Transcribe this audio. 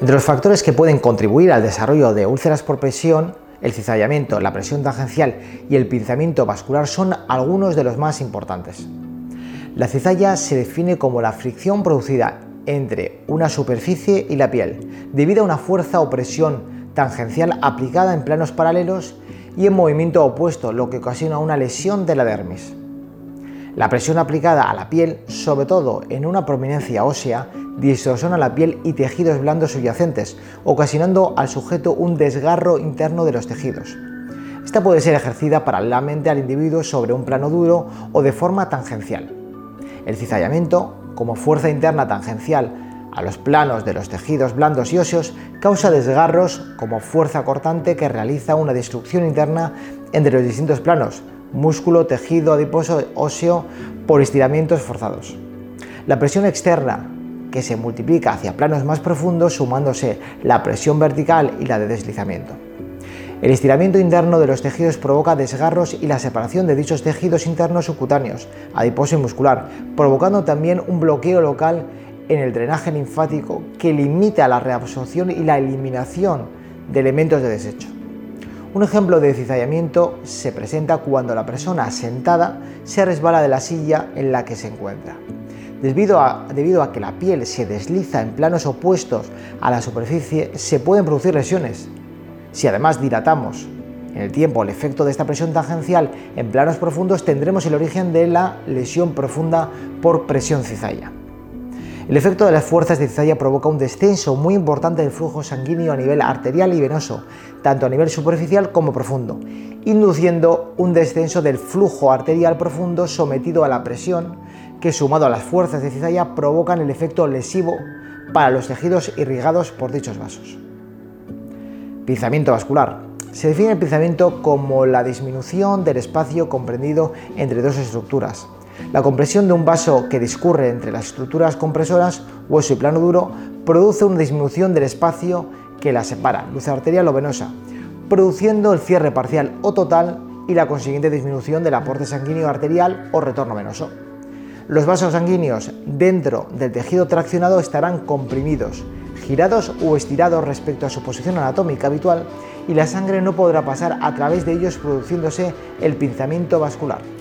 Entre los factores que pueden contribuir al desarrollo de úlceras por presión, el cizallamiento, la presión tangencial y el pinzamiento vascular son algunos de los más importantes. La cizalla se define como la fricción producida entre una superficie y la piel, debido a una fuerza o presión tangencial aplicada en planos paralelos y en movimiento opuesto, lo que ocasiona una lesión de la dermis. La presión aplicada a la piel, sobre todo en una prominencia ósea, distorsiona la piel y tejidos blandos subyacentes, ocasionando al sujeto un desgarro interno de los tejidos. Esta puede ser ejercida paralelamente al individuo sobre un plano duro o de forma tangencial. El cizallamiento, como fuerza interna tangencial a los planos de los tejidos blandos y óseos, causa desgarros como fuerza cortante que realiza una destrucción interna entre los distintos planos, músculo, tejido adiposo, óseo, por estiramientos forzados. La presión externa, que se multiplica hacia planos más profundos, sumándose la presión vertical y la de deslizamiento. El estiramiento interno de los tejidos provoca desgarros y la separación de dichos tejidos internos subcutáneos, adiposo y muscular, provocando también un bloqueo local en el drenaje linfático que limita la reabsorción y la eliminación de elementos de desecho. Un ejemplo de cizallamiento se presenta cuando la persona sentada se resbala de la silla en la que se encuentra. Debido a que la piel se desliza en planos opuestos a la superficie, se pueden producir lesiones. Si además dilatamos en el tiempo el efecto de esta presión tangencial en planos profundos, tendremos el origen de la lesión profunda por presión cizalla. El efecto de las fuerzas de cizalla provoca un descenso muy importante del flujo sanguíneo a nivel arterial y venoso, tanto a nivel superficial como profundo, induciendo un descenso del flujo arterial profundo sometido a la presión que, sumado a las fuerzas de cizalla, provocan el efecto lesivo para los tejidos irrigados por dichos vasos. Pinzamiento vascular. Se define el pinzamiento como la disminución del espacio comprendido entre dos estructuras. La compresión de un vaso que discurre entre las estructuras compresoras, hueso y plano duro, produce una disminución del espacio que las separa, luz arterial o venosa, produciendo el cierre parcial o total y la consiguiente disminución del aporte sanguíneo arterial o retorno venoso. Los vasos sanguíneos dentro del tejido traccionado estarán comprimidos, girados o estirados respecto a su posición anatómica habitual y la sangre no podrá pasar a través de ellos, produciéndose el pinzamiento vascular.